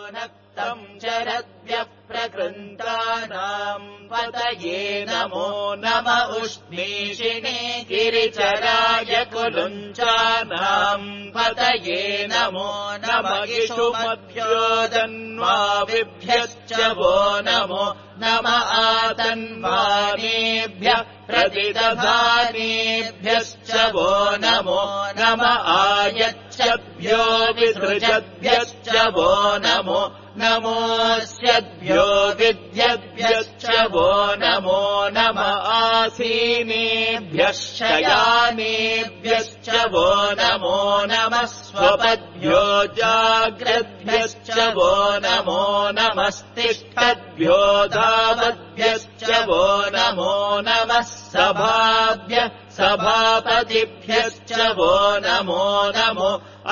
नक्तम् चरद्भ्यः प्रकृन्तानाम् पतये नमो नम उष्णीषिणे गिरिचराय कुलुञ्चानाम् पतये नमो नम इषुमभ्योदन्वाविभ्यश्च वो नमो नम आतन्वानेभ्यः प्रतिदधानेभ्यश्च वो नमो नम आयच्छद्भ्यो विसृजद्भ्यश्च वो नमो नमोऽस्यद्भ्यो विद्यद्भ्यश्च वो नमो नम आसीनेभ्यः शयानेभ्यश्च वो नमो नमः स्वपद्भ्यो जाग्रद्भ्यश्च वो नमो नमस्तिष्ठद्भ्यो धावद्भ्यश्च वो नमो नमः सभाभ्यः सभापतिभ्यश्च वो नमो नमो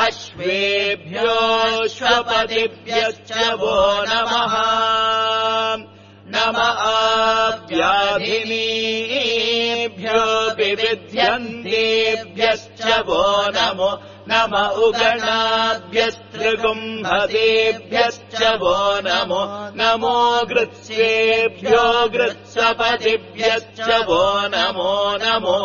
अश्वेभ्योऽश्वपतिभ्यश्च वो नमः नम आव्याधिनीभ्यो विविध्यन्तेभ्यश्च वो नमो नम उगणाभ्यस्त्रिगुम्भदेभ्यश्च वो नमो नमो गृत्स्येभ्यो गृत्सपतिभ्यश्च वो नमो नमो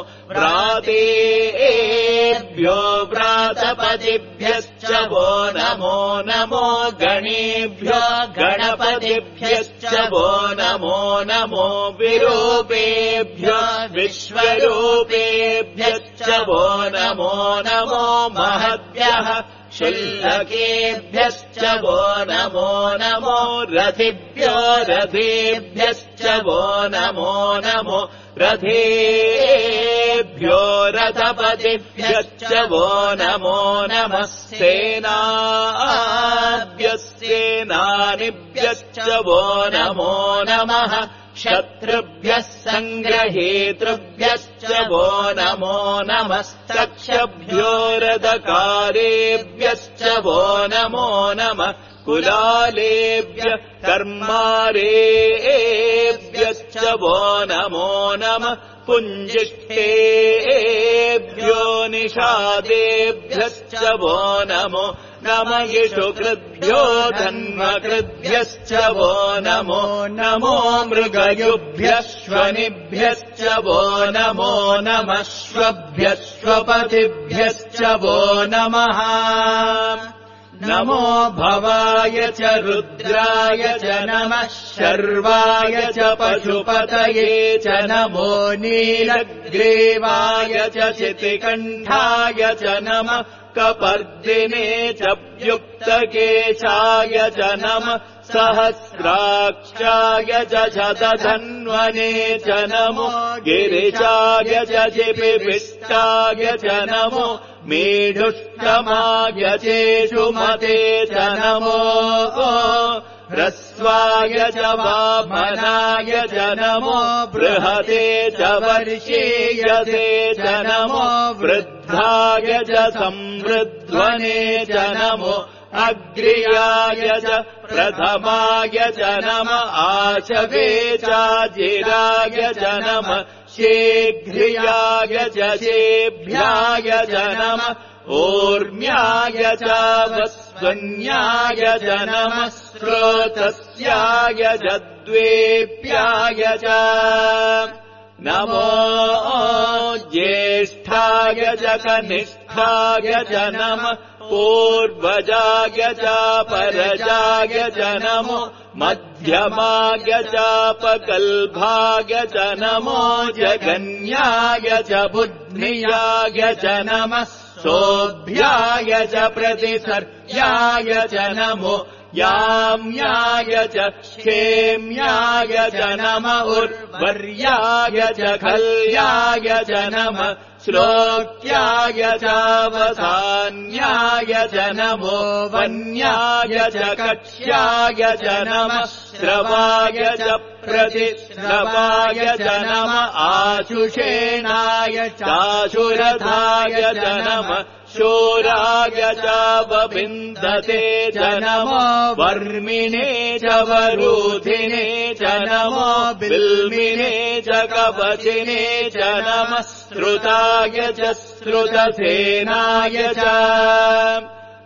व्रातेभ्यो व्रातपतिभ्यश्च वो नमो नमो गणेभ्यो गणपतिभ्यश्च वो नमो नमो विरूपेभ्यो विश्वरूपेभ्यश्च वो नमो नमो महद्भ्यः शुल्लकेभ्यश्च वो नमो नमो रथिभ्यो रथेभ्यश्च वो नमो नमो रथेभ्यो रथपतिभ्यश्च वो नमो नमः सेनाभ्यः सेनानिभ्यश्च वो नमो नमः शत्रुभ्यः सङ्ग्रहेतृभ्यश्च वो नमो नमस्तक्षभ्यो रथकारेभ्यश्च वो नमो नमः कुलालेभ्यः कर्मारेभ्यश्च वो नमो नमः पुञ्जिष्ठेभ्यो निषादेभ्यश्च वो नमो नम इषुकृद्भ्यो धन्वकृद्भ्यश्च वो नमो नमो मृगयुभ्यः श्वनिभ्यश्च वो नमो नमः श्वभ्यश्वपतिभ्यश्च वो नमः नमो भवाय च रुद्राय च नमः शर्वाय च पशुपतये च नमो नीलग्रीवाय च शितिकण्ठाय च नमः कपर्दिने च व्युक्तकेशाय च नमः सहस्राक्षाय च शतधन्वने च नमो गिरिशाय च जिपिविष्टाय च नमो मेढुष्टमाय चेषुमते च नमो ह्रस्वाय च वामनाय च नमो बृहते च वर्षीयते च नमो वृद्धाय च संवृध्वने च नमो अग्र्याय च प्रथमाय च नम आशवे चाजिराय च नम शीघ्र्याय च शेभ्याय च नम ऊर्म्याय च वस्वन्याय च नमः स्रोतस्याय च द्वेप्याय च नमो ज्येष्ठाय च कनिष्ठाय च नमः पूर्वजाय च परजाय च नमो मध्यमाय चापकल्भाय च नमो जगन्याय च बुद्ध्याय च नमः सोऽभ्याय च प्रतिसर्याय च नमो याम्याय च क्षेम्याय च नम उर्वर्याय च खल्याय च नमः श्लोक्याय चावसान्याय च नमो वन्याय च कक्ष्याय च नमः श्रवाय च प्रतिश्रवाय च नम आशुषेणाय चाशुरथाय च नमः शूराय चावविन्दते च नमो वर्मिणे च वरूधिने च नमो बिल्मिने च कवचिने च नमः श्रुताय च श्रुतसेनाय च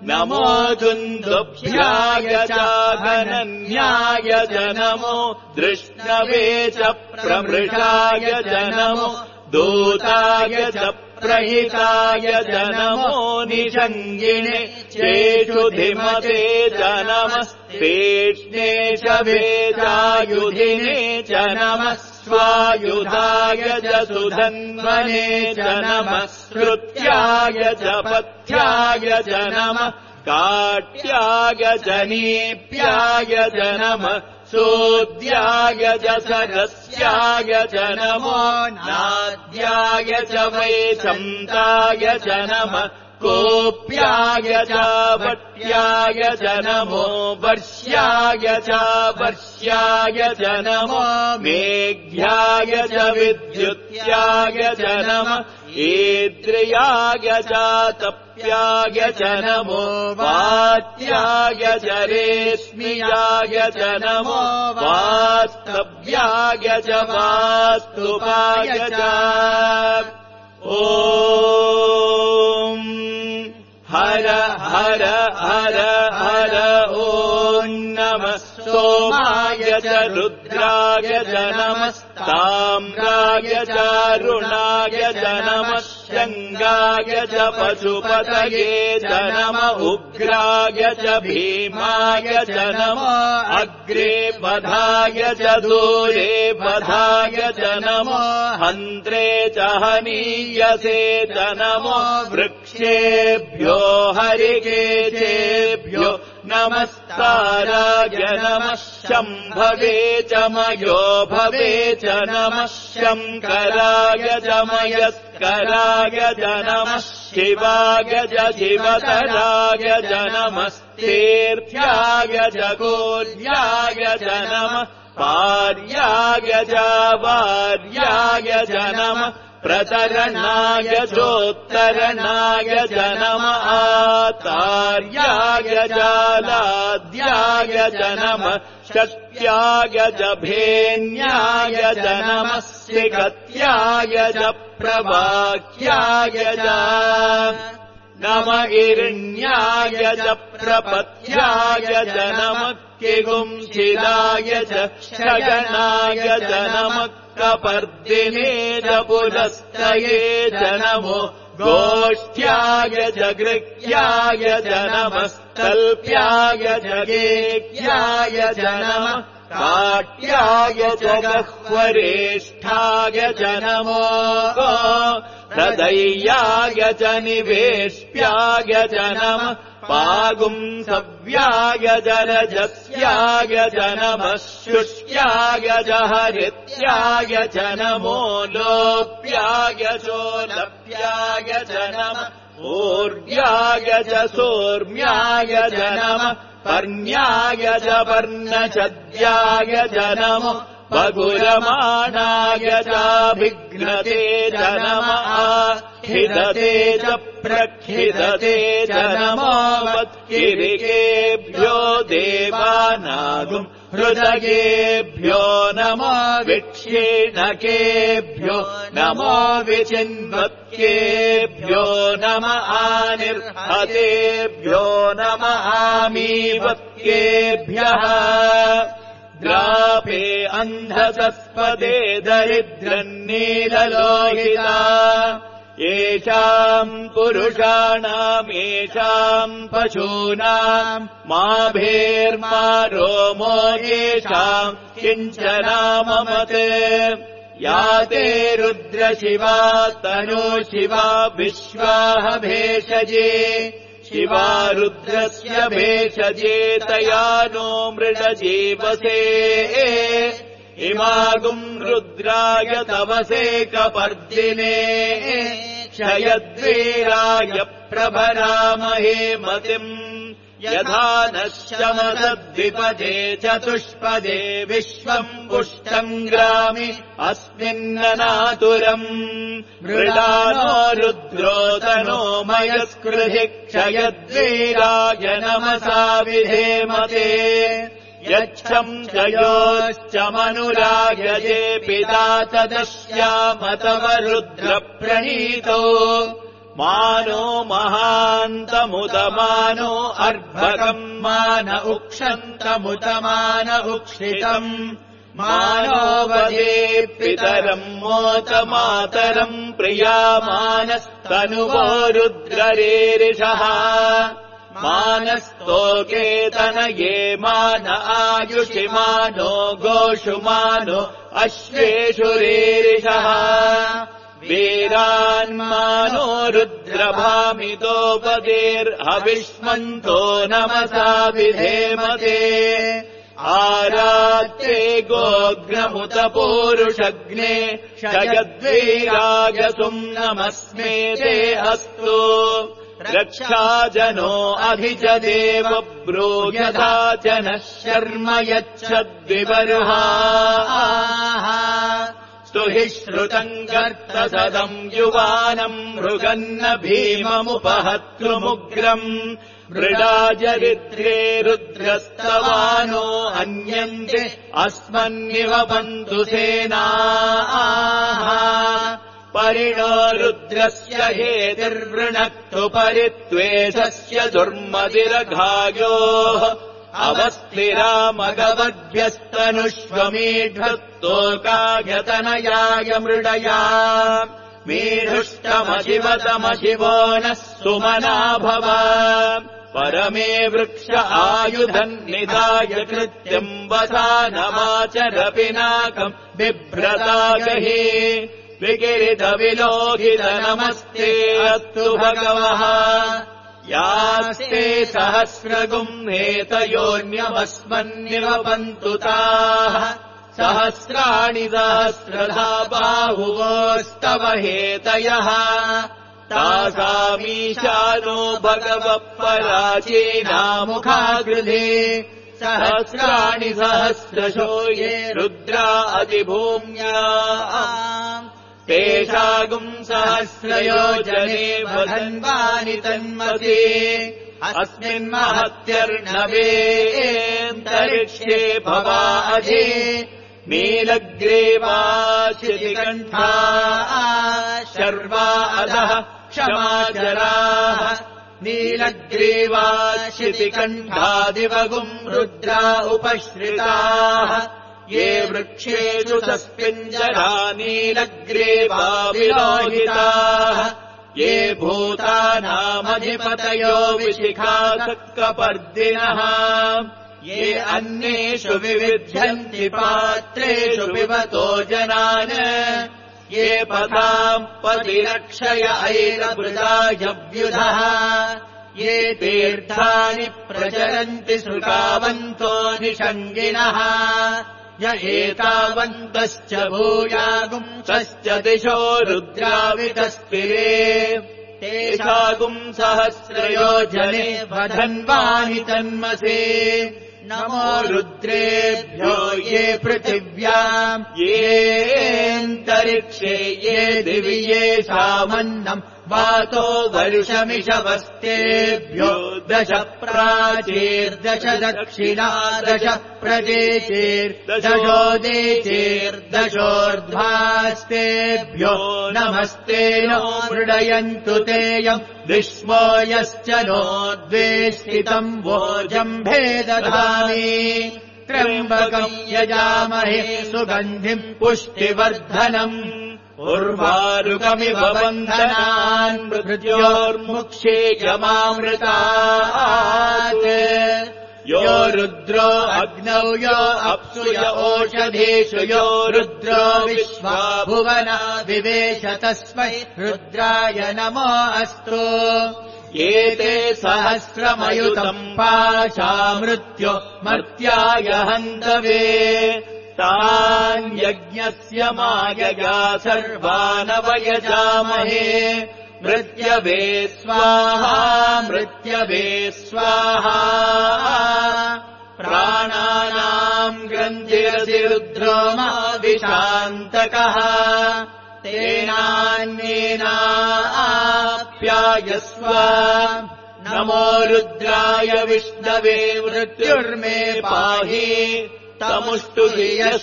नमो दुन्दुभ्याय चाघनन्याय च नमो दृष्णवे च प्रमृषाय च नमो दूताय च प्रहिताय च नमो निषङ्गिणे चेषुधिमते च नमस्तेष्णे शवेचायुधिने च नमः स्वायुधाय च सुधन्वने च नमः श्रुत्याय च पथ्याय च नमः काट्याय च नीप्याय च नमः सोद्याय च सरस्याय च नमो नाद्याय च वैशन्ताय च नमः कोप्याय च वट्याय च नमो वर्ष्याय च वर्ष्याय च नमो मेघ्याय च विद्युत्याय च नमः ऐन्द्रियाय च तप्याय च नमो वात्याय च रेश्मियाय च नमो वास्तव्याय च वास्तुपाय च ॐ हर हर हर हर ॐ नमः सोमाय च रुद्राय च नमः ताम्राय च रुणाय च नमः शङ्गाय च पशुपतये च नमः उग्राय च भीमाय च नमः अग्रे पधाय च दूरे पधाय च नमः हन्त्रे च हनीयसे च नमो वृक्षेभ्यो हरिकेशेभ्यो नमस्ताराय नमः शम्भवे च मयो भवे च नमः शङ्कराय च मयस्कराय च नमः शिवाय च शिवतराय च नमस्तेऽर्थ्याय च गोर्याय च नमः पार्याय च वार्याय च नमः प्रतरणाय चोत्तरणाय च नमः आतार्याय जालाद्याय च नमः शक्त्याय च भेन्याय च नमः सिकत्याय च प्रवाक्याय च नमः हिरण्याय च प्रपत्याय च नमः किगुंसिदाय च शगनाय च नमः कपर्दिने च पुलस्तये च नमो गोष्ठ्याय च गृह्याय च नमस्तल्प्याय च गेह्याय च नमः काट्याय च गह्वरेष्ठाय च नमो हृदय्याय च निवेश्याय च नमः पागुंसव्याय च रजस्याय च नमः शुष्याय च हरित्याय च नमो लोप्याय चोलप्याय च नमः ऊर्व्याय च सोर्म्याय च नमः पर्ण्याय च पर्णचद्याय च नमो बगुरमाणाय चाभिघ्नते च नमः खिदते च प्रखिदते च नमो वत्किरिकेभ्यो देवानागुम् हृदयेभ्यो नमो विक्षीणकेभ्यो नमो विचिन्वत्केभ्यो नमः आनिर्हतेभ्यो नमः आमीवत्केभ्यः ग्रापे अन्धसस्पदे दरिद्रन्नीललोहिता येषाम् पुरुषाणाम् येषाम् पशूनाम् माभेर्मा रोमो येषाम् किञ्चनाममत् या ते रुद्रशिवा तनूशिवा विश्वाह भेषजे शिवा रुद्रस्य भेषजे तया नो मृडजीवसे इमागुम् रुद्राय तवसे कपर्दिने क्षयद्वीराय प्रभरामहे मतिम् यथा नश्यमसद्विपदे चतुष्पदे विश्वम् पुष्टम् ग्रामि अस्मिन्ननातुरम् मृडानो रुद्रो तनो मयस्कृधि क्षयद्वीराय नमसा विधेमते यच्छम् जयोश्च मनुरायजे पिता तदश्याम तव रुद्रप्रणीतो मानो महान्तमुदमानो अर्भकम् मान उक्षन्तमुदमान उक्षितम् मानो वदे पितरम् मोत मातरम् प्रियामानस्तनुवो रुद्ररेरिषः मानस्तोकेतनये मान आयुषि मानो गोषु मानो अश्वेषु रेरिषः वीरान्मानो रुद्रभामितोपदेर्हविष्मन्तो नमसा विधेमते आरात्रे गोग्नमुत पूरुषग्ने शयद्वीराजसुम् नमस्मे ते अस्तु रक्षाजनो अधिजदेव ब्रूयधा जनः शर्म यच्छद्विबर्हाः स्तुहि श्रुतम् कर्तसदम् युवानम् मृगन्न भीममुपहत्तृमुग्रम् मृडाजरिद्रे रुद्रस्तवानो अन्यन्ते अस्मन्निव बन्धु सेनाः परिणो रुद्रस्य हेतिर्वृणक्तु परित्वेषस्य दुर्मदिरघायोः अवस्थिरामगवद्भ्यस्तनुष्वमीढ्वत्तोकायतनयाय मृडया मीढुष्टमशिवतमशिवो नः सुमना भव परमे वृक्ष आयुधम् निधाय कृत्यम् वसानमाचर पिनाकम् बिभ्रतागहि विकिरितविलोकित नमस्ते अस्तु भगवः यास्ते सहस्रगुम् हेतयोऽन्यमस्मन्निव पन्तु ताः सहस्राणि सहस्रधा बाहुवोस्तव हेतयः तासामीशानो भगवः पराचीनामुखागृधे सहस्राणि सहस्रशो ये रुद्रा अधिभूम्या तेषागुम् सहस्रयोजने वधन्वानि तन्मते अस्मिन्महत्यर्णवेऽन्तरिक्षे भवा अधे नीलग्रीवा शितिकण्ठा शर्वा अधः क्षमाचराः नीलग्रीवा शितिकण्ठादिवगुम् रुद्रा उपश्रिताः ये वृक्षेषु तस्मिञ्जरा नीलग्रीवा विलोहिताः ये भूतानामधिपतयो विशिखासक्कपर्दिनः ये अन्येषु विविध्यन्ति पात्रेषु पिबतो जनान् ये पदाम् पतिरक्षय ऐरवृदायव्युधः ये तीर्थानि प्रचरन्ति श्रुकावन्तो निषङ्गिनः य एतावन्तश्च भूयागुंसश्च दिशो रुद्रावितस्तिरे तेषागुम् सहस्रयोजने वधन्वानि तन्मसे नमो रुद्रेभ्यो ये पृथिव्याम् येऽन्तरिक्षे ये दिवि येषामन्नम् वातो वर्षमिषवस्तेभ्यो दश प्राचीर्दश दक्षिणा दश प्रदेशेर्दशोदेशेर्दशोर्ध्वास्तेभ्यो नमस्ते नो मृडयन्तु तेयम् विश्वो यश्च नो द्वेष्टितम् वोजम्भे दधामि त्र्यम्बकम् यजामहे सुगन्धिम् पुष्टिवर्धनम् उर्वारुकमिव बन्धनान् मृत्योर्मुक्षीयमामृतात् यो रुद्रो अग्नौ यो अप्सु य ओषधीषु यो रुद्रो विश्वा भुवना विवेश तस्मै रुद्राय नमो अस्तु एते सहस्रमयुतम् पाशा मृत्यो मर्त्याय हन्तवे तान् यज्ञस्य मायया सर्वानवयजामहे मृत्यवे स्वाहा मृत्यवे स्वाहा प्राणानाम् ग्रन्थिरसि रुद्रो मा विशान्तकः तेनान्येनाप्यायस्व नमो रुद्राय विष्णवे मृत्युर्मे पाहि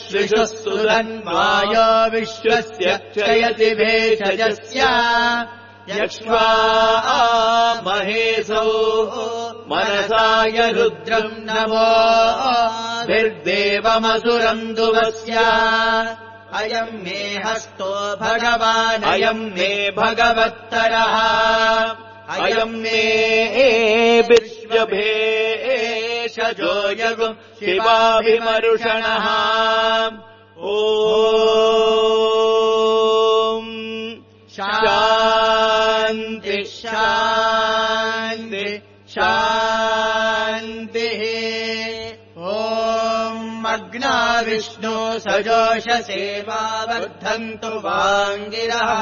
तमुष्टुयश्विषुः सुधन्वायो विश्वस्य क्षयति भेषजस्य यक्ष्वा महेशौ मनसाय रुद्रम् नमो निर्देवमसुरम् दुवस्य अयम् मे हस्तो भगवान् अयम् मे भगवत्तरः अयम् मे विश्वभेषजो यगुम् शिवाभिमरुषणः ॐ शान्ति शान्ति शान्तिः ॐ अग्ना विष्णु सजोषसेवा वर्धन्तु वाङ्गिरः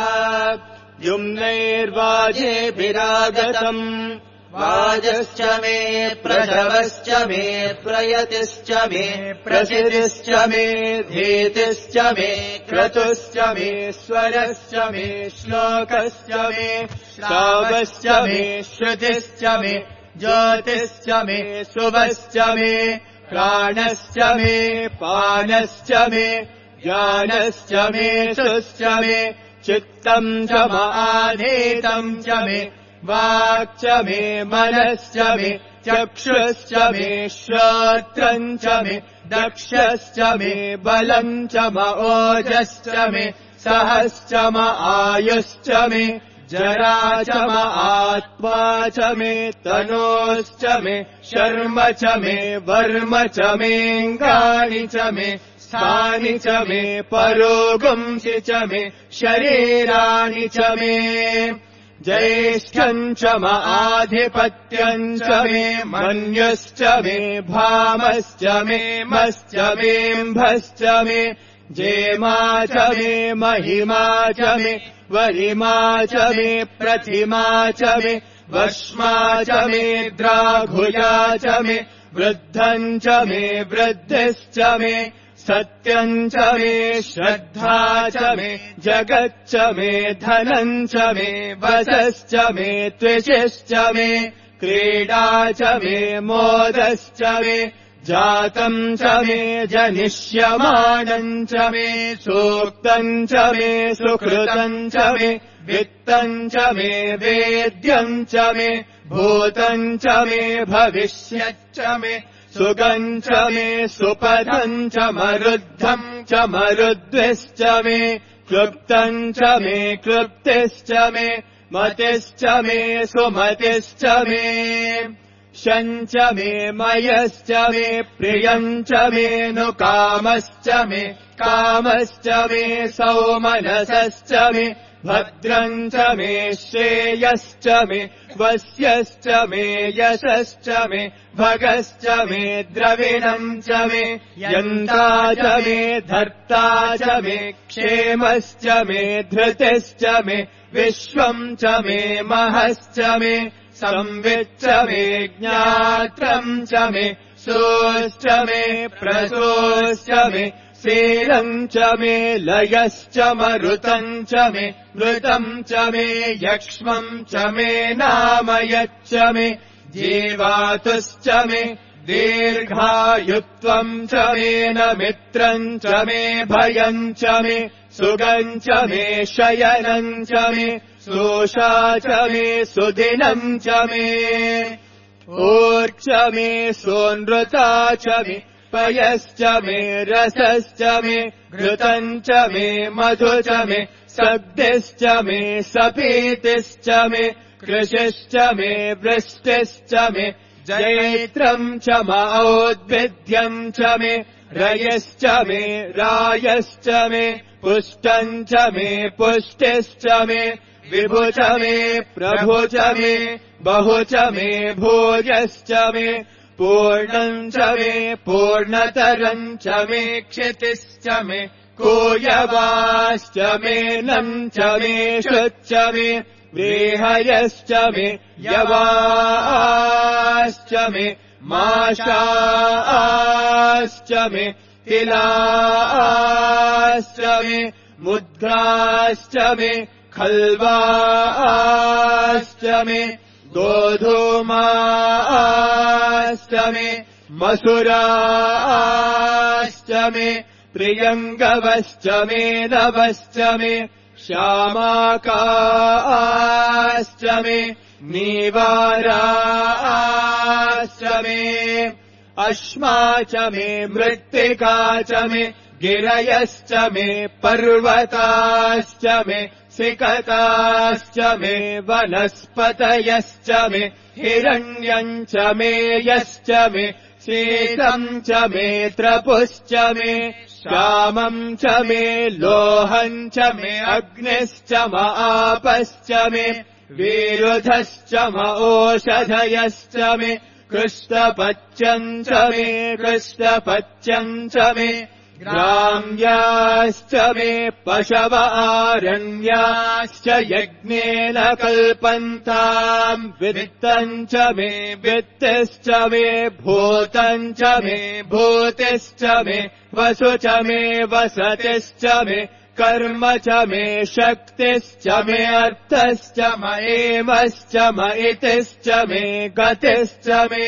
युम्नैर्वाजेभिरागतम् वाजश्च मे प्रसवश्च मे प्रयतिश्च मे प्रसिद्धिश्च मे धीतिश्च मे क्रतुश्च मे स्वरश्च मे श्लोकश्च मे श्रावश्च मे श्रुतिश्च मे ज्योतिश्च मे शुभश्च मे प्राणश्च मे पानश्च मे ज्ञानश्च मे सुश्च मे चित्तम् च माधीतम् च मे वाक् च मे मनश्च मे चक्षुश्च मे श्रोत्रम् च मे दक्षश्च मे बलम् च ओजश्च मे सहश्च आयुश्च मे जरा च आत्मा च मे तनोश्च मे शर्म च मे वर्म च मेऽङ्गानि च मे स्थानि च मे परोगुंसि च मे शरीराणि च मे ज्येष्ठम् च आधिपत्यम् च मे मन्युश्च मे भामश्च मे मश्च मेऽम्भश्च मे जेमा च मे महिमा च मे वरिमा च मे प्रतिमा च मे वश्मा च मे द्राघुया च मे वृद्धम् च मे वृद्धिश्च मे सत्यम् च मे श्रद्धा च मे जगच्च मे धनम् च मे वशश्च मे त्विषश्च मे क्रीडा च मे मोदश्च मे जातम् च मे जनिष्यमाणम् च मे सूक्तम् च मे सुकृतम् च मे वित्तम् च मे वेद्यम् च मे भूतम् च मे भविष्यच्च मे सुगम् च मे सुपथम् च मरुद्धम् च मरुद्भिश्च मे क्लुप्तम् च मे क्लुप्तिश्च मे मतिश्च मे सुमतिश्च मे शम् च मे मयश्च मे प्रियम् च मे नुकामश्च मे कामश्च मे सौमनसश्च मे भद्रम् च मे श्रेयश्च मे वस्यश्च मे यशश्च मे भगश्च मे द्रविणम् च मे यन्ता च मे धर्ता च मे क्षेमश्च मे धृतिश्च मे विश्वम् च मे महश्च मे संविच्च मे ज्ञात्रम् च मे सोश्च मे प्रसोश्च मे शीलम् च मे लयश्च मरुतम् च मे मृतम् च मे यक्ष्मम् च मे नामयच्च मे जीवातुश्च मे दीर्घायुत्वम् च मे न मित्रम् च मे भयम् च मे सुगम् च मे शयनम् च मे सोषा च मे सुदिनम् च मे ऊर्च मे सोनृता च मे पयश्च मे रसश्च मे घृतम् च मे मधु च मे सग्धिश्च मे सपीतिश्च मे कृशिश्च मे वृष्टिश्च मे जैत्रम् च औद्भिद्यम् च मे रयश्च मे रायश्च मे पुष्टम् च मे पुष्टिश्च मे विभु च मे प्रभु च मे बहु च मे भोजश्च मे पूर्णम् च मे पूर्णतरम् च मे क्षितिश्च मे कूयवाश्च मे नम् च मे शुच्च मे व्रीहयश्च मे यवाश्च मे माशाश्च मे तिलाश्च मे मुद्गाश्च मे खल्वाश्च मे गोधूमाश्च मे मसुराश्च मे प्रियङ्गवश्च मे नवश्च मे श्यामाकाश्च मे नीवाराश्च मे अश्मा च मे मृत्तिका च मे गिरयश्च मे पर्वताश्च मे सिकताश्च मे वनस्पतयश्च मे हिरण्यम् च मे यश्च मे शीतम् च मे त्रपुश्च मे श्यामम् च मे लोहम् च मे अग्निश्च म आपश्च मे विरुधश्च म ओषधयश्च मे कृष्णपच्यम् च मे कृष्णपच्यम् च मे ग्राम्याश्च मे पशव आरण्याश्च यज्ञेन कल्पन्ताम् वित्तम् च मे वित्तिश्च मे भूतम् च मे भूतिश्च मे वसु च मे वसतिश्च मे कर्म च मे शक्तिश्च मे अर्थश्च म एमश्च म इतिश्च मे गतिश्च मे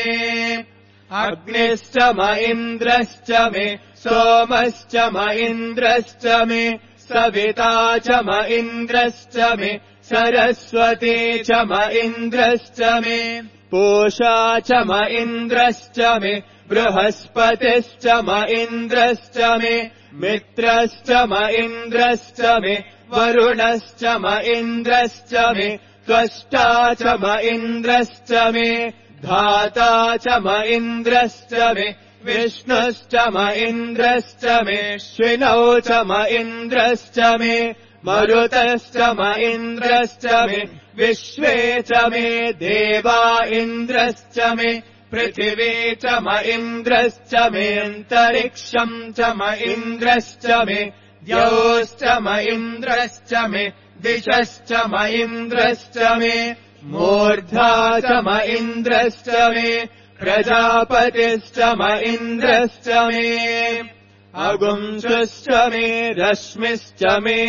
अग्निश्च म इन्द्रश्च मे सोमश्च म इन्द्रश्च मे सविता च म इन्द्रश्च मे सरस्वती च म इन्द्रश्च मे पूषा च म इन्द्रश्च मे बृहस्पतिश्च म इन्द्रश्च मे मित्रश्च म इन्द्रश्च मे वरुणश्च म इन्द्रश्च मे त्वष्टा च म इन्द्रश्च मे धाता च म इन्द्रश्च मे विष्णुश्च म इन्द्रश्च मे श्विनौ च म इन्द्रश्च मे मरुतश्च म इन्द्रश्च मे विश्वे च मे देवा इन्द्रश्च मे पृथिवी च म इन्द्रश्च मे अन्तरिक्षम् च म इन्द्रश्च मे द्यौश्च म इन्द्रश्च मे दिशश्च म इन्द्रश्च मे मूर्धा च म इन्द्रश्च मे प्रजापतिश्च म इन्द्रश्च मे अगुंसुश्च मे रश्मिश्च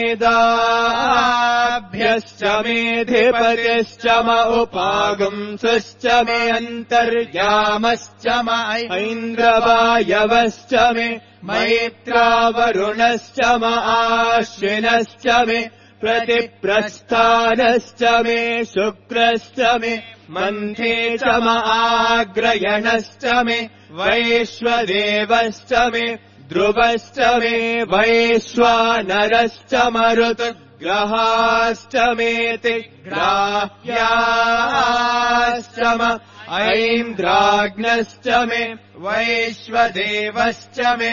मेधाभ्यश्च मेधिपतिश्च म उपागुंसुश्च मे अन्तर्यामश्च म ऐन्द्रवायवश्च मे मैत्रावरुणश्च म आश्विनश्च मे प्रतिप्रस्थानश्च मे शुक्रश्च मे मन्थे च म आग्रयणश्च मे वैश्वदेवश्च मे ध्रुवश्च मे वैश्वानरश्च मरुतग्रहाश्च मेति ग्राह्याश्च म ऐन्द्राग्नश्च मे वैश्वदेवश्च मे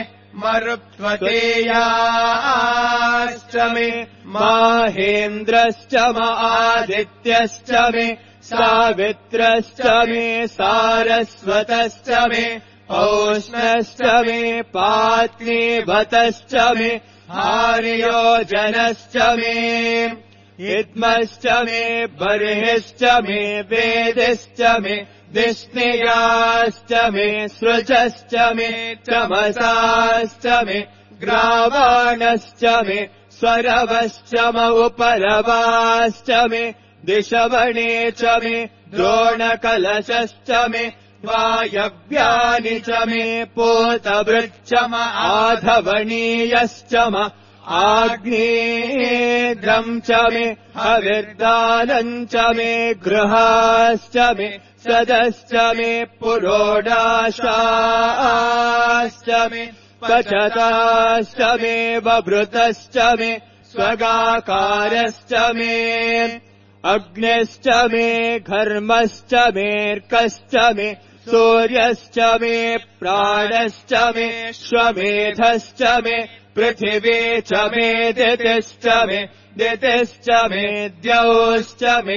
मरुत्वतेयाश्च मे माहेन्द्रश्च म आदित्यश्च मे सावित्रश्च मे सारस्वतश्च मे औष्णश्च मे पात्नीभतश्च मे हार्योजनश्च मे हिद्मश्च मे बर्हिश्च मे वेदिश्च मे दिष्णियाश्च मे सृजश्च मे तमसाश्च मे ग्रावाणश्च मे स्वरवश्च म उपरवाश्च मे दिशवणे च मे द्रोणकलशश्च मे वायव्यानि च मे पोतवृच्च म आधवणीयश्च म आग्नेयद्रम् च मे हविर्दानम् च मे गृहाश्च मे सदश्च मे पुरोडाशाश्च मे पचताश्च मे वभृतश्च मे स्वगाकारश्च मे अग्निश्च मे घर्मश्च मेऽर्कश्च मे सूर्यश्च मे प्राणश्च मे श्वमेधश्च मे पृथिवी च मे दितिश्च मे द्यौश्च मे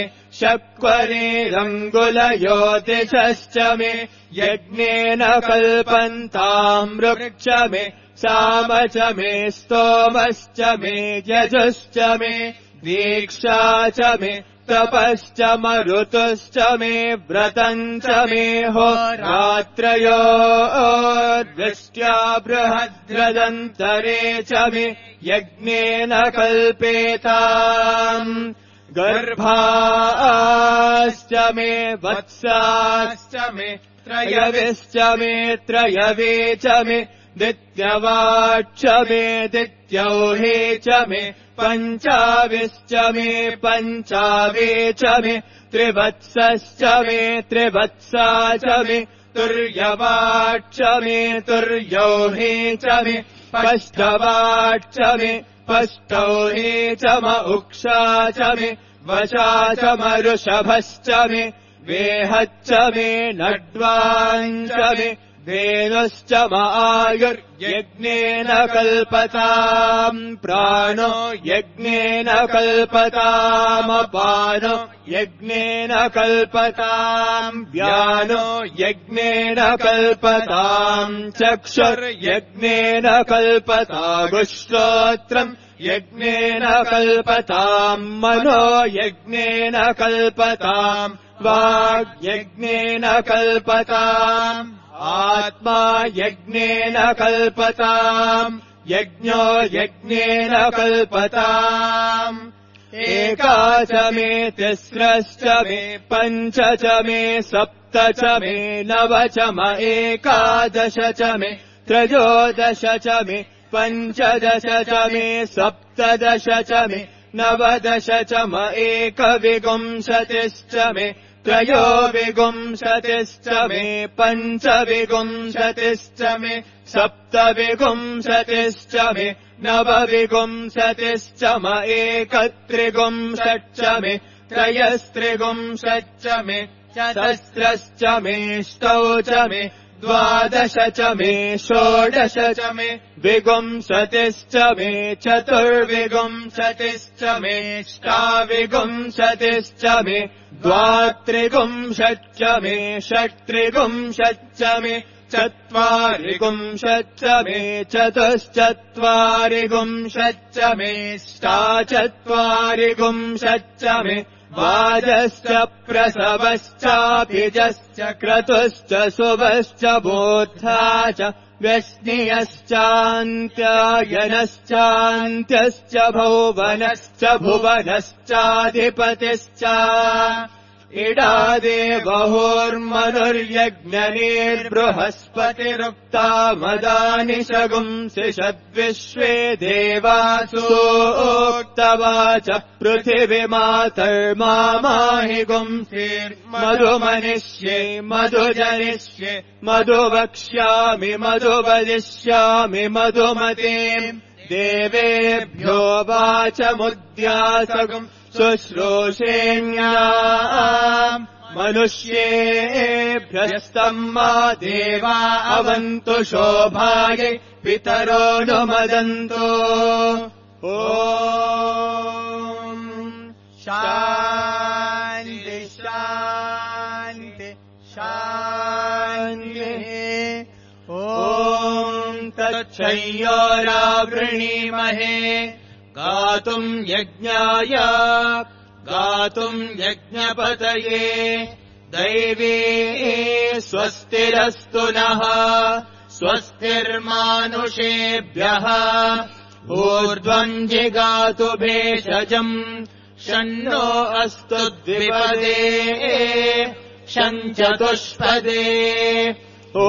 शक्वरेरङ्गुलयोतिषश्च मे यज्ञेन कल्पन्ताम् वृक्ष मे साम च मे स्तोमश्च मे यजुश्च मे दीक्षा च मे तपश्च मरुतुश्च मे व्रतम् च मे होरात्रयो दृष्ट्या बृहद्रदन्तरे च मे यज्ञेन कल्पेताम् गर्भाश्च मे वत्साश्च मे त्रयविश्च मे त्रयवे च मे दित्यवाच्च मे दित्यौहे च मे पञ्चाविश्च मे पञ्चावे च मे त्रिवत्सश्च मे त्रिवत्सा च मे तुर्यवाच्च मे तुर्यौहे च मे पष्टवाच्च मे पष्टौहे च म उक्षा च मे वशा च मरुषभश्च मे वेहच्च मे नड्वाञ्च मे वेनुश्च आयुर्यज्ञेन कल्पताम् प्राणो यज्ञेन कल्पतामपानो यज्ञेन कल्पताम् व्यानो यज्ञेन कल्पताम् चक्षुर्यज्ञेन कल्पतागुश्रोत्रम् यज्ञेन कल्पताम् मनो यज्ञेन कल्पताम् वाग्यज्ञेन कल्पताम् आत्मा यज्ञेन कल्पताम् यज्ञो यज्ञेन कल्पताम् एकाच मे तिस्रश्च मे पञ्च च मे सप्त च मे नव च म एकादश च मे त्रयोदश च मे पञ्चदश च मे सप्तदश च मे नवदश च म एकविंशतिश्च मे त्रयोविंशतिश्च मे पञ्चविंशतिश्च मे सप्तविंशतिश्च मे नवविंशतिश्च म एकत्रिंशच्च मे त्रयस्त्रिंशच्च मे चतस्रश्च मे ष्टौ च मे द्वादश च मे षोडश च मे विंशतिश्च मे चतुर्विंशतिश्च मे अष्टाविंशतिश्च मे द्वात्रिंशच्च मे षट्त्रिंशच्च मे चत्वारिंशच्च मे चतुश्चत्वारिंशच्च मे अष्टाचत्वारिंशच्च मे वाजश्च प्रसवश्चाभिजश्च क्रतुश्च शुभश्च बोद्धा च व्यश्नियश्चान्त्यायनश्चान्त्यश्च भुवनश्च भुवनश्चाधिपतिश्च इडादेवहोर्मनुर्यज्ञनिर्बृहस्पतिरुक्ता मदानि शगुंसि षद्विश्वे देवासोक्तवाच पृथिवीमातर्माहि गुंसिर्मधुमनिष्ये मधुजनिष्ये मधुवक्ष्यामि मधुवदिष्यामि मधुमतीम् देवेभ्यो वाचमुद्यासगुम् शुश्रूषेण्याम् मनुष्येभ्यस्तम् मा देवा अवन्तु शोभायै पितरो नुमदन्तु ॐ शान्ति शान्ति शान्तिः ॐ तच्छय्योरावृणीमहे गातुम् यज्ञाय गातुम् यज्ञपतये दैवी स्वस्तिरस्तु नः स्वस्तिर्मानुषेभ्यः ऊर्ध्वम् जिगातु भेषजम् शन्नो अस्तु द्विपदे शञ्चतुष्पदे ॐ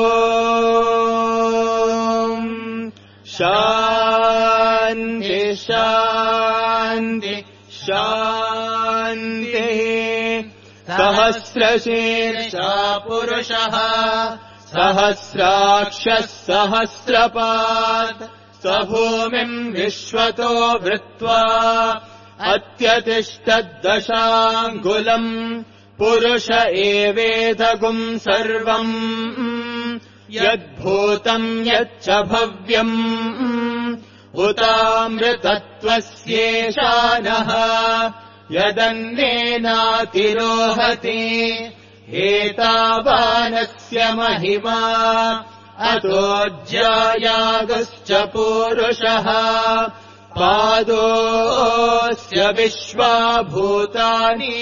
शान्ति शान्ति शान्तिः सहस्रशीर्षा पुरुषः सहस्राक्षः सहस्रपात् स भूमिम् विश्वतो वृत्वा अत्यतिष्ठद्दशाङ्गुलम् पुरुष एवेदगुम् सर्वम् यद्भूतम् यच्च भव्यम् उतामृतत्वस्येषानः यदन्नेनातिरोहति एतावानस्य महिमा अतोऽज्यायागश्च पूरुषः पादोऽस्य विश्वाभूतानि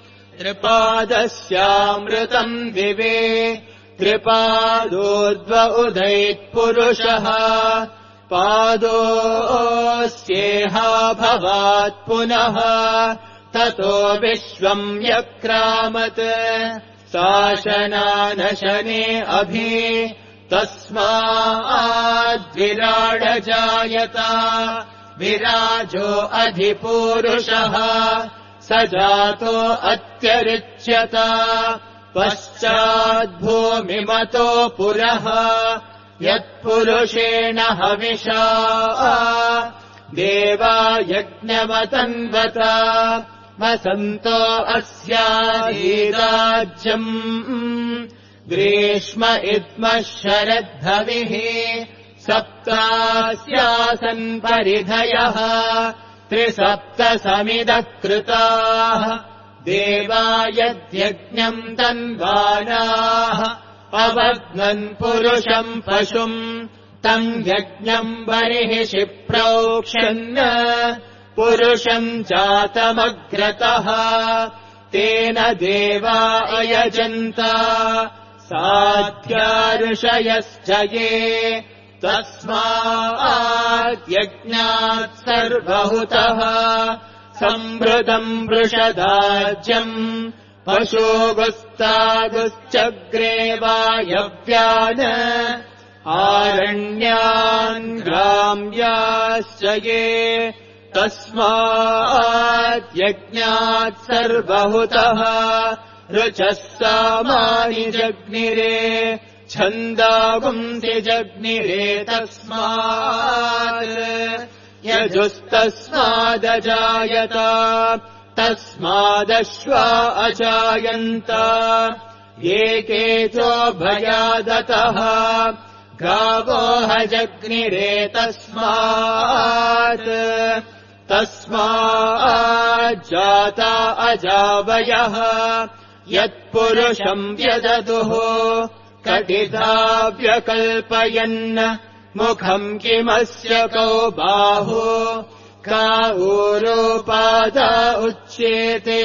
त्रिपादस्यामृतम् दिवे त्रिपादोर्ध्व उदैत्पुरुषः पादोऽस्येहा भवात् पुनः ततो विश्वम् व्यक्रामत् शासनानशने अभि तस्माद्विराडजायत विराजो अधिपूरुषः स जातो अत्यरिच्यत पश्चाद्भूमिमतो पुरः यत्पुरुषेण हविषा देवा यज्ञमतन्वत वसन्तो अस्याधीराज्यम् ग्रीष्म इद्मः शरद्धविः सप्तास्यासन् परिधयः 37 समिदः कृताः देवा यद्यज्ञम् तन्वानाः अवग्नन् पुरुषम् पशुम् तम् यज्ञम् बर्हिषि प्रोक्षन् पुरुषम् जातमग्रतः तेन देवा अयजन्त साध्या ऋषयश्च ये तस्माद्यज्ञात् सर्वहुतः संवृतम् वृषदाज्यम् पशोगुस्तागुश्चग्रे वायव्यान् आरण्यान् ग्राम्याश्च ये तस्माद्यज्ञात् सर्वहुतः ऋचः सामानि जग्निरे छन्दागुंसि जग्निरे तस्मात् यजुस्तस्मादजायत तस्मादश्वा अजायन्त एकेचो भयादतः गावो हजग्निरे तस्माज्जाता अजावयः यत्पुरुषम् व्यददुः कटिधा व्यकल्पयन् मुखम् किमस्य कौ बाहु का ऊरोपादा उच्येते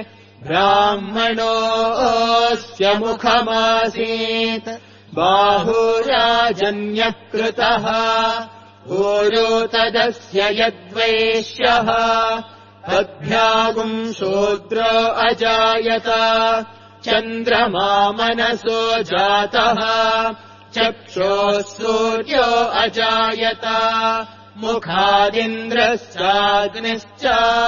ब्राह्मणोऽस्य मुखमासीत् बाहुराजन्यः कृतः ऊरो तदस्य यद्वैश्यः तद्भ्यागुम् शूद्रो अजायत चन्द्रमा मनसो जातः चक्षोः सूर्यो अजायत मुखादिन्द्रश्चाग्निश्च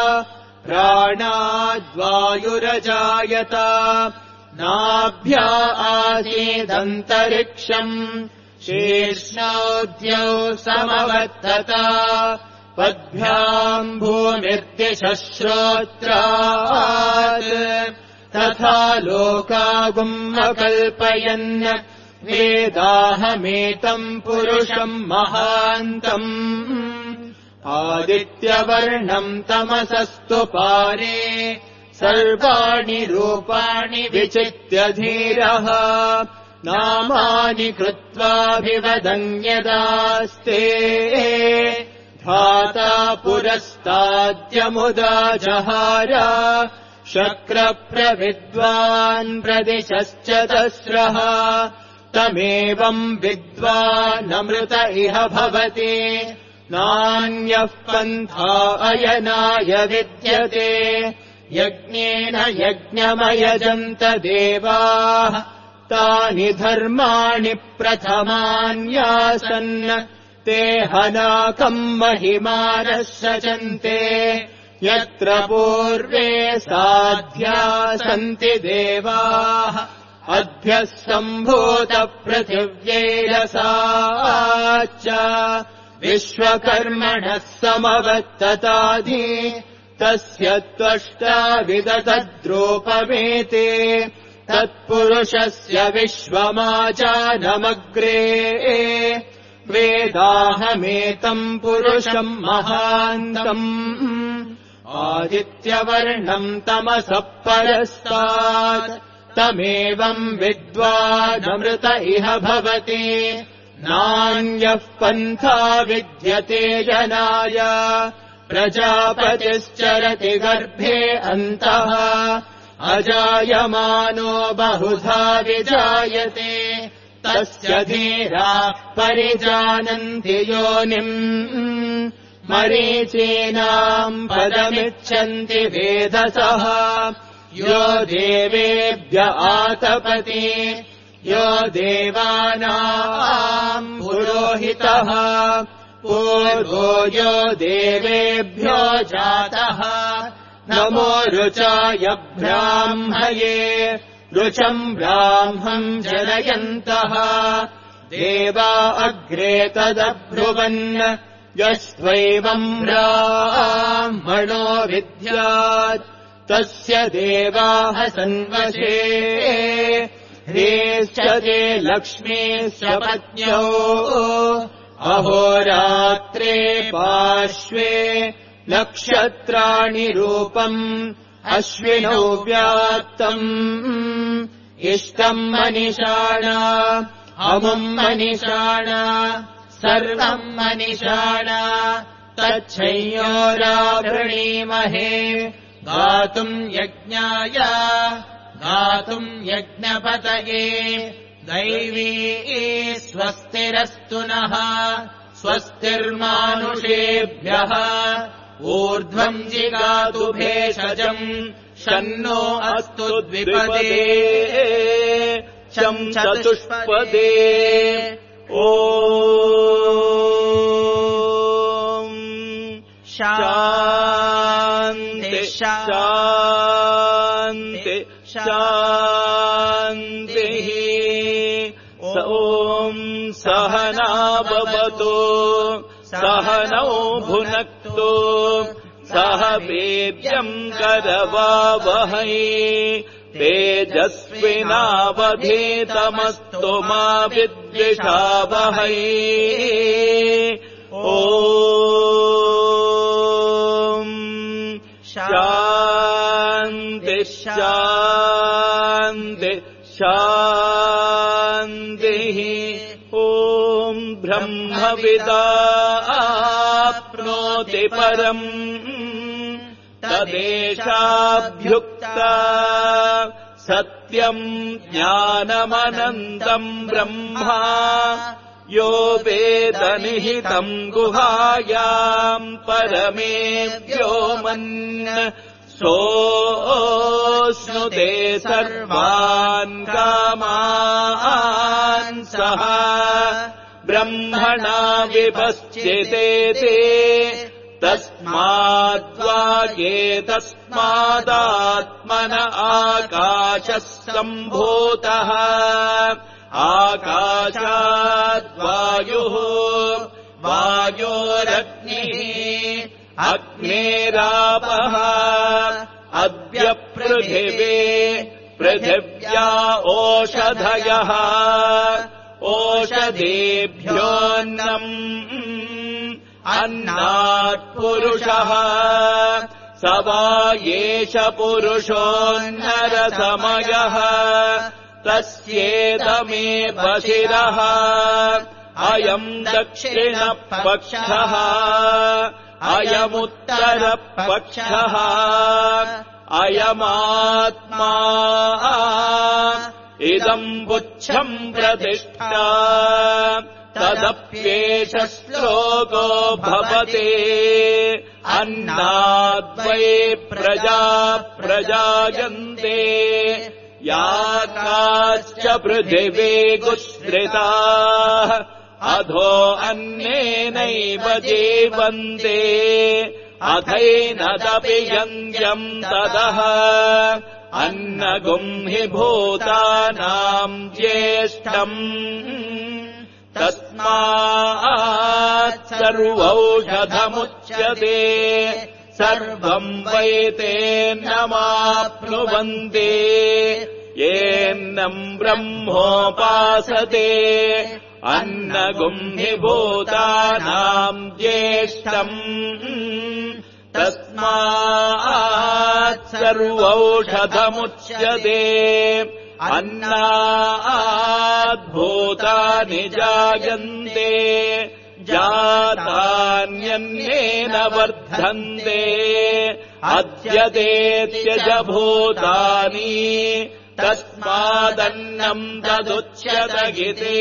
प्राणाद्वायुरजायत नाभ्या आसीदन्तरिक्षम् शीर्ष्णोद्यौ समवर्तत पद्भ्याम् भूमिर्दिशः श्रोत्रात् तथा लोकागुम् अकल्पयन् वेदाहमेतम् पुरुषम् महान्तम् आदित्यवर्णम् तमसस्तु पारे सर्वाणि रूपाणि विचित्य धीरः नामानि कृत्वाभिवदन्यदास्ते धाता पुरस्ताद्यमुदा जहार शक्रप्रविद्वान् प्रदिशश्च तस्रः तमेवम् विद्वानमृत इह भवति नान्यः पन्था अयनाय विद्यते यज्ञेन यज्ञमयजन्त देवाः तानि धर्माणि प्रथमान्यासन् ते हनाकम् महिमानः सचन्ते यत्र पूर्वे साध्या सन्ति देवाः अद्भ्यः सम्भूतपृथिव्यैरसाच्च विश्वकर्मणः समवर्तताधि तस्य त्वष्टा विदधद्रूपमेते तत्पुरुषस्य विश्वमाचानमग्रे वेदाहमेतम् पुरुषम् महान्तम् आदित्यवर्णम् तमसः परस्तात् तमेवम् विद्वानमृत इह भवति नान्यः पन्था विद्यते जनाय प्रजापतिश्चरति गर्भे अन्तः अजायमानो बहुधा विजायते तस्य धीराः परिजानन्ति योनिम् मरीचीनाम् पदमिच्छन्ति वेधसः यो देवेभ्य आतपति यो देवानाम् पुरोहितः पूर्वो यो देवेभ्यो जातः नमो रुचाय ब्राह्मये रुचम् ब्राह्मम् जनयन्तः देवा अग्रे तदब्रुवन् यस्त्वैवम् ब्राह्मणो विद्यात् तस्य देवाः सन्वशे ह्रीश्च ते लक्ष्मीश्च पत्न्यौ अहोरात्रे पार्श्वे नक्षत्राणि रूपम् अश्विनौ व्यात्तम् इष्टम् मनिषाणा अमुम् मनिषाणा सर्वम् मनिषाणा तच्छंयोरावृणीमहे गातुम् यज्ञाय गातुम् यज्ञपतये दैवी स्वस्तिरस्तु नः स्वस्तिर्मानुषेभ्यः ऊर्ध्वम् जिगातु भेषजम् शन्नो अस्तु द्विपदे शं चतुष्पदे ॐ शान्ति शान्ति शान्तिः ॐ सहना भवतु सहनौ भुनक्तु सह वीर्यम् करवावहै तेजस्विनावधीतमस्तु मा विद्विषावहै ॐ शान्ति शान्ति शान्तिः ॐ ब्रह्मविदाप्नोति परम् तदेशाभ्युक्ता सत्यम् ज्ञानमनन्तम् ब्रह्मा यो वेदनिहितम् गुहायाम् परमे व्योमन् सोऽश्नुते सर्वान् कामान् सः ब्रह्मणा विभश्चितेते तस्माद्वागेतस्मादात्मन आकाशः सम्भूतः आकाशाद्वायुः वायोरग्निः अग्नेरापः अद्य पृथिवी पृथिव्या ओषधयः ओषधीभ्योऽन्नम् अन्नात्पुरुषः स वा एष पुरुषोऽन्नरसमयः तस्येदमेव शिरः अयम् दक्षिणपक्षः अयमुत्तरपक्षः अयमात्मा इदम् पुच्छम् प्रतिष्ठा तदप्येष श्लोको भवते अन्नाद्वै प्रजा प्रजायन्ते याकाश्च पृथिवी गुश्रिताः अधो अन्नेनैव जीवन्ते अथैनदपि यन्त्यम् तदः अन्नगुम् हि भूतानाम् ज्येष्ठम् तस्मात् सर्वौषधमुच्यते सर्वम् वै तेन्नमाप्नुवन्ति येन्नम् ब्रह्मोपासते अन्नगुम् हि भूतानाम् ज्येष्ठम् तस्मात् सर्वौषधमुच्यते अन्नाद्भूतानि जायन्ते जातान्यन्नेन वर्धन्ते अद्यतेत्यज भूतानि तस्मादन्नम् तदुच्यत गिते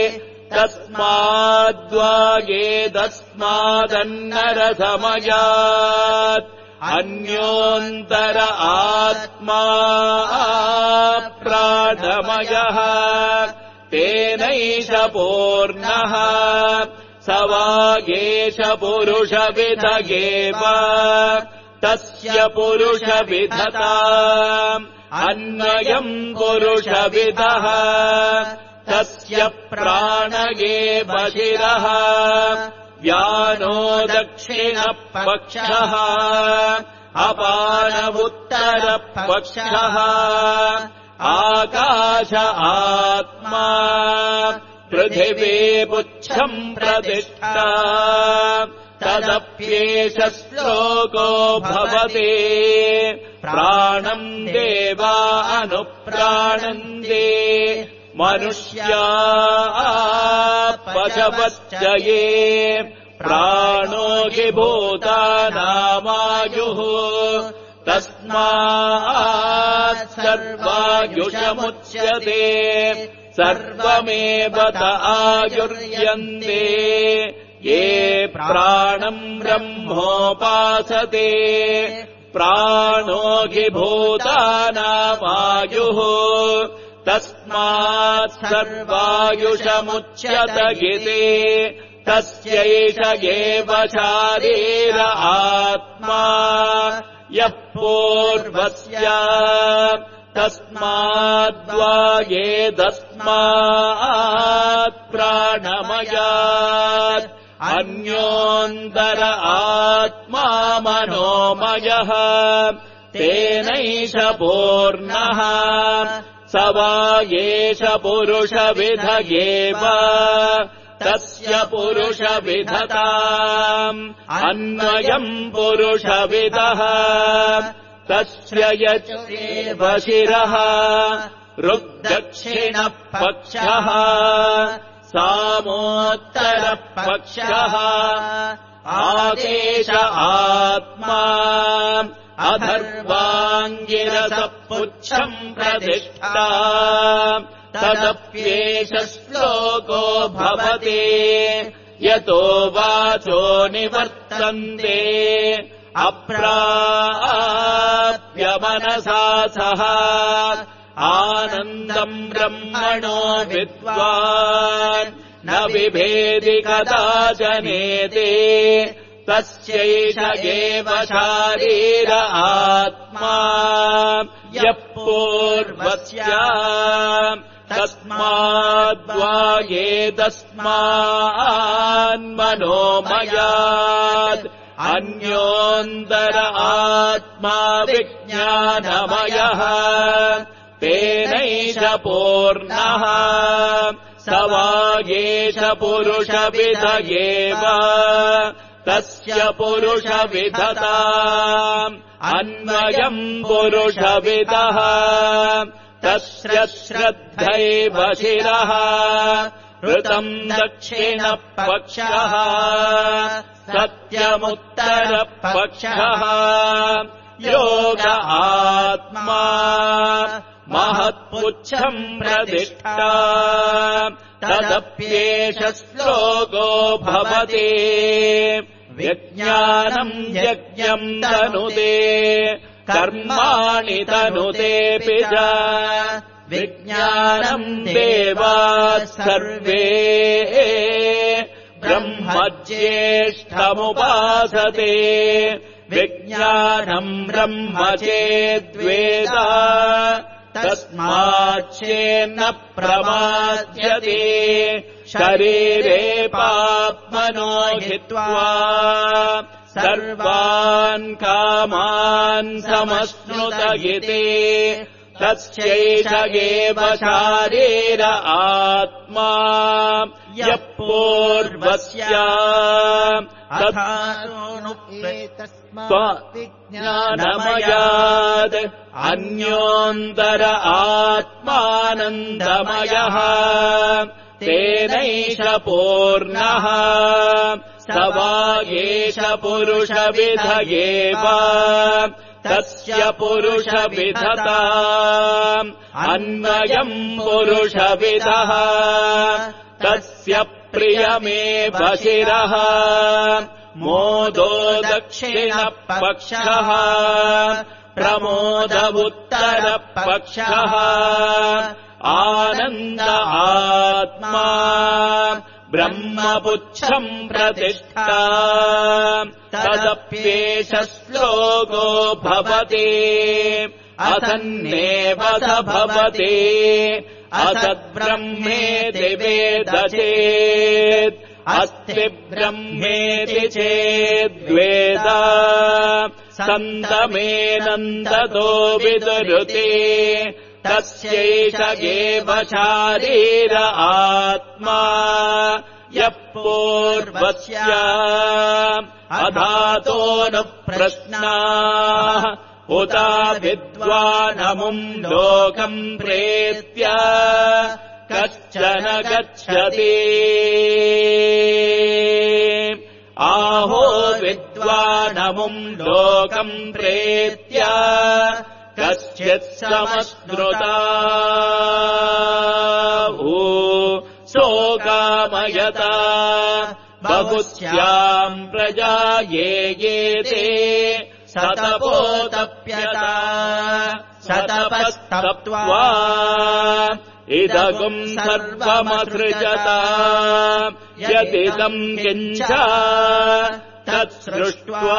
तस्माद्वागेदस्मादन्नरसमयात् अन्योन्तर आत्मा प्राणमयः तेनैष पूर्णः स वागेश पुरुषविधगेव तस्य पुरुषविधता अन्वयम् पुरुषविदः तस्य प्राणगे बशिरः व्यानो दक्षिणपक्षः अपानवुत्तरपक्षः आकाश आत्मा पृथिवी पुच्छम् प्रतिष्ठा तदप्येष श्लोको भवति प्राणम् देवा अनुप्राणन्ते मनुष्या पशवश्च ये प्राणो हि भूतानामायुः तस्मात् सर्वायुषमुच्यते सर्वमेव त आयुर्यन्ते ये प्राणम् ब्रह्मोपासते प्राणो हि भूतानामायुः तस्मात् सर्वायुषमुच्यत इति तस्यैष एव शारीर आत्मा यः पूर्वस्य तस्माद्वा येदस्मात् प्राणमयात् अन्योऽन्तर आत्मा मनोमयः तेनैष पूर्णः स वा एष पुरुषविध एव तस्य पुरुषविधताम् अन्वयम् पुरुषविदः तस्य यच्चेव शिरः ऋग्दक्षिणपक्षः सामोत्तरपक्षः आदेश आत्मा अधर्वाङ्गिरसपुच्छम् प्रतिष्ठा तदप्येष श्लोको भवति यतो वाचो निवर्तन्ते अप्राप्य मनसा सह आनन्दम् ब्रह्मणो विद्वान् न बिभेदि कदाचनेते तस्यैष एव शारीर आत्मा यः पूर्वस्य तस्माद्वा येदस्मान्मनोमयात् अन्योऽन्तर आत्मा विज्ञानमयः तेनैष पूर्णः स वा एष पुरुषविद एव तस्य पुरुषविधताम् अन्वयम् पुरुषविदः तस्य श्रद्धैव शिरः ऋतम् दक्षिणपक्षः सत्यमुत्तरपक्षः योग आत्मा महत्पुच्छम् प्रतिष्ठा तदप्येष श्लोको भवति विज्ञानम् यज्ञम् तनुते कर्माणि तनुतेऽपि च विज्ञानम् देवाः सर्वे ब्रह्मज्येष्ठमुपासते विज्ञानम् ब्रह्म चेद्वेद तस्माच्चेन्न प्रमाद्यते शरीरे पाप्मनो हित्वा सर्वान् कामान् समश्नुत इति तस्यैष एव शारीर आत्मा यः पूर्वस्य विज्ञानमयात् अन्योऽन्तर आत्मानन्दमयः तेनैष पूर्णः स वा एष पुरुषविद एव तस्य पुरुषविधताम् अन्वयम् पुरुषविदः तस्य प्रियमेव शिरः मोदो दक्षिणपक्षः प्रमोद उत्तरपक्षः आनन्द आत्मा ब्रह्मपुच्छम् प्रतिष्ठा तदप्येष श्लोको भवति असन्नेव स भवति असद्ब्रह्मेति वेद चेत् अस्ति ब्रह्मेति चेद्वेद सन्तमेनन्ततो विदुरुते तस्यैष एव शारीर आत्मा यः पूर्वस्य अधातोऽनुप्रश्नाः उत विद्वानमुम् लोकम् प्रेत्य कश्चन गच्छति आहो विद्वानमुम् लोकम् प्रेत्य कश्चित् समश्नुता शोकामयता बहुस्याम् प्रजा ये ते सतपोतप्यता सतपस्तप्त्वा इदगुम् सर्वमसृजता यदिदम् किञ्च तत्सृष्ट्वा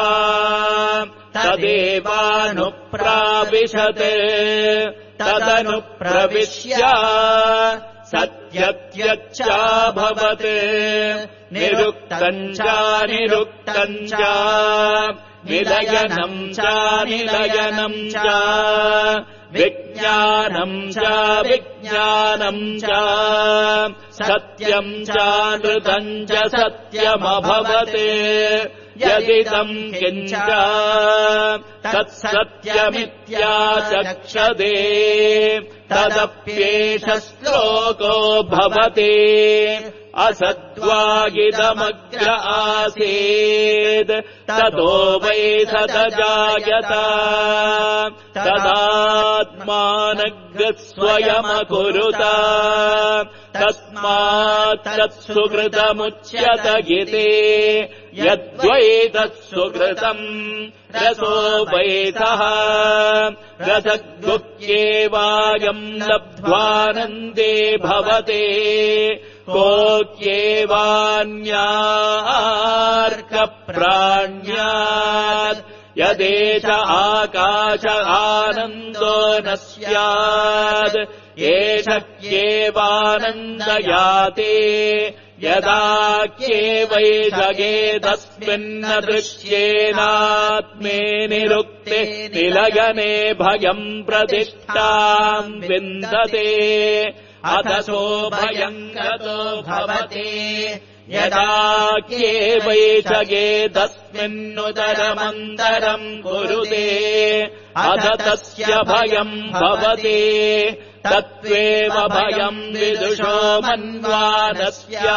तदेवानुप्राविशत् तदनुप्रविश्य सत्यत्यच्चाभवत् निरुक्तम् च निरुक्तम् च निलयनम् च निलयनम् च विज्ञानम् च विज्ञानम् च सत्यम् च नृतम् च सत्यमभवत् यदिदम् किञ्च तत्सत्यमित्याचक्षते तदप्येष श्लोको भवति असद्वागिदमग्र आसीत् ततो वै सदजायत तदात्मानग्रस्वयमकुरुत तस्मात् तत्सुकृतमुच्यत गिते यद्वै तत्सुकृतम् रसो वैतः रसगुह्येवायम् लब्ध्वानन्दे भवते कोऽक्येवान्यार्कप्राण्यात् यदेष आकाश आनन्दो न स्यात् एष ह्येवानन्दयाते यदाख्येवैषगेतस्मिन्न दृश्येनात्मे निरुक्ते निलयने भयम् प्रतिष्ठाम् विन्दते अथ सोऽभयम् गतो भवति यदाख्येवैषगेतस्मिन्नुदरमन्तरम् कुरुते अथ तस्य भयम् भवति तत्त्वेव भयम् विदुषो मन्वानस्य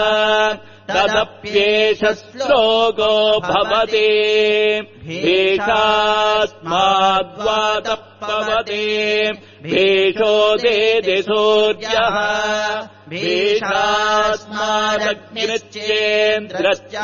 तदप्येष श्लोको भवति भीषास्माद्वातः पवते भीषोदेति सूर्यः भीषास्मादग्निश्चेन्द्रश्च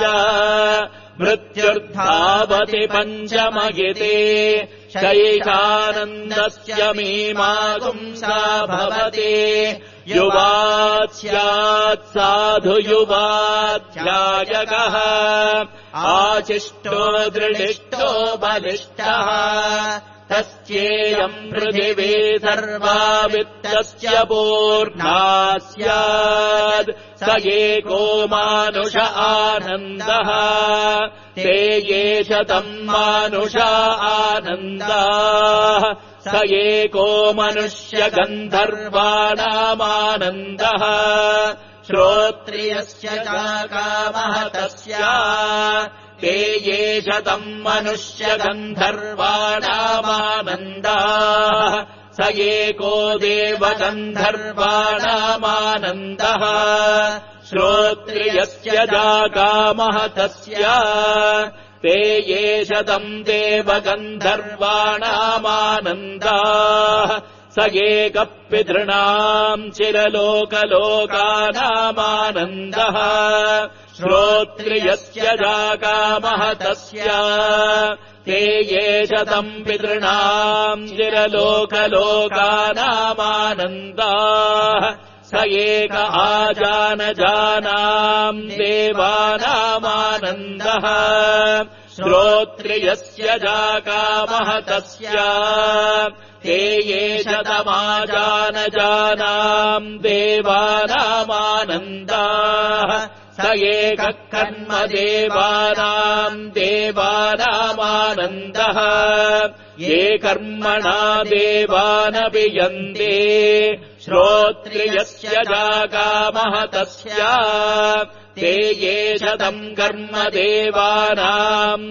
मृत्युर्धावति पञ्चमगिते शैषानन्दस्य मीमागुंसा भवति युवात् स्यात् साधु युवाध्यायकः आशिष्टो दृढिष्टो बलिष्ठः तस्येयम् पृथिवी सर्वा वित्तस्य पूर्णा स्यात् स एको मानुष आनन्दः ते ये शतम् मानुष आनन्दाः स एको मनुष्य गन्धर्वाणामानन्दः श्रोत्रियस्य चाकामः तस्य ते ये शतम् मनुष्य गन्धर्वाणामानन्दाः स एको देव गन्धर्वाणामानन्दः श्रोत्रियस्य जाकामः तस्य ते ये शतम् देव गन्धर्वाणामानन्दाः स एकपितॄणाम् चिरलोकलोकानामानन्दः श्रोत्रियस्य जाकामः तस्य ते ये शतम् पितॄणाम् चिरलोकलोकानामानन्दाः स एक आजानजानाम् देवानामानन्दः श्रोत्रियस्य जाकामः तस्य ते ये शतमाजानजानाम् देवानामानन्दाः स एकः कर्म देवानाम् देवानामानन्दः ये कर्मणा देवानभियन्ते श्रोत्रियस्य जाकामः तस्य ते ये शतम् कर्म देवानाम्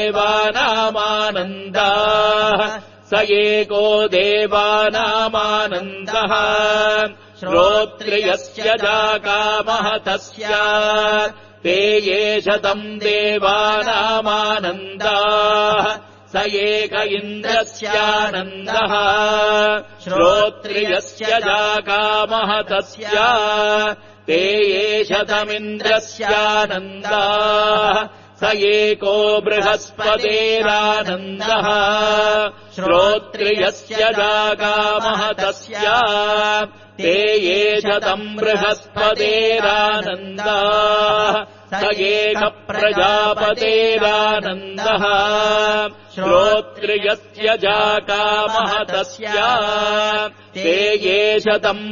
देवानामानन्दाः स एको देवानामानन्दः श्रोत्रियस्य जाकामः तस्य ते ये शतम् देवानामानन्दाः स एक इन्द्रस्यानन्दः श्रोत्रियस्य जाकामः तस्य ते ये शतमिन्द्रस्यानन्दाः स एको बृहस्पतेरानन्दः श्रोत्रियस्य जाकामः तस्य ते ये शतम् बृहस्पतेरानन्दाः स एक प्रजापतेरानन्दः श्रोत्रियस्य जाकामः तस्य ते ये शतम्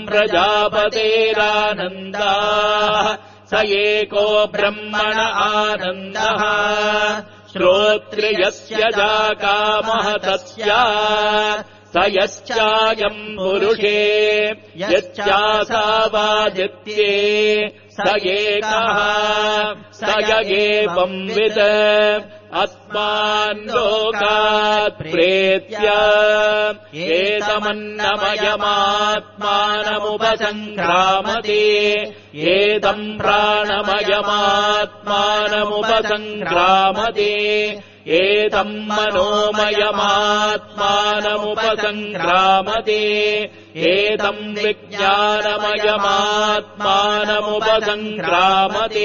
प्रजापतेरानन्दाः स एको ब्रह्मण आनन्दः श्रोत्रियस्य जाकामः तस्य स यश्चायम् पुरुषे यश्चासावादित्ये स एकः स य एवंवित् अस्मान् लोकात् प्रेत्य एतमन्नमयमात्मानमुपसङ्क्रामते एतम् प्राणमयमात्मानमुपसङ्क्रामते एतम् मनोमयमात्मानमुपसङ्क्रामते एतम् विज्ञानमयमात्मानमुपसङ्क्रामते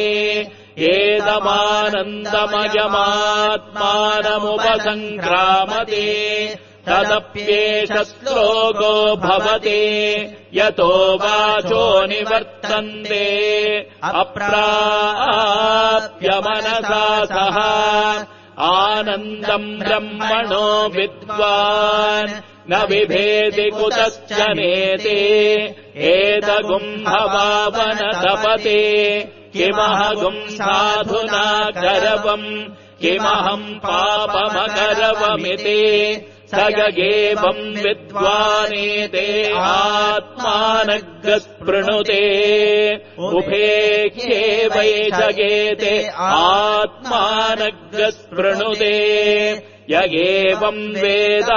एतमानन्दमयमात्मानमुपसङ्क्रामते तदप्येष श्लोको भवते यतो वाचो निवर्तन्ते अप्राप्य मनसा सह आनन्दम् ब्रह्मणो विद्वान् न बिभेति कुतश्च नेते एतगुम्भवावन तपते किमहगुम् साधुना करवम् किमहम् पापमकरवमिति स एवम् विद्वानेते आत्मानग्रस्पृणुते उभे वै जगेते आत्मानग्रस्पृणुते य एवम् वेद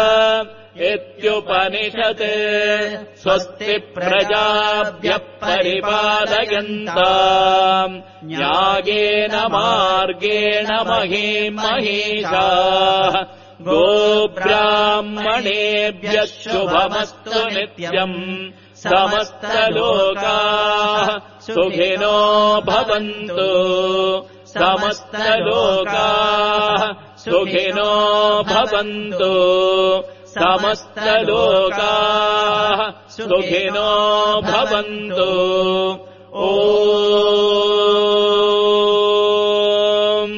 इत्युपनिषत् स्वस्ति प्रजाभ्यः परिपालयन्ताम् न्यायेन मार्गेण महिषाः गोब्राह्मणेभ्यः शुभमस्तु नित्यम् समस्तलोकाः सुखिनो भवन्तु समस्तलोकाः सुखिनो भवन्तु समस्तलोकाः सुखिनो भवन्तु ॐ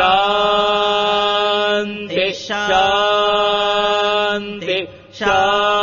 शान्ति शान्ति शान्ति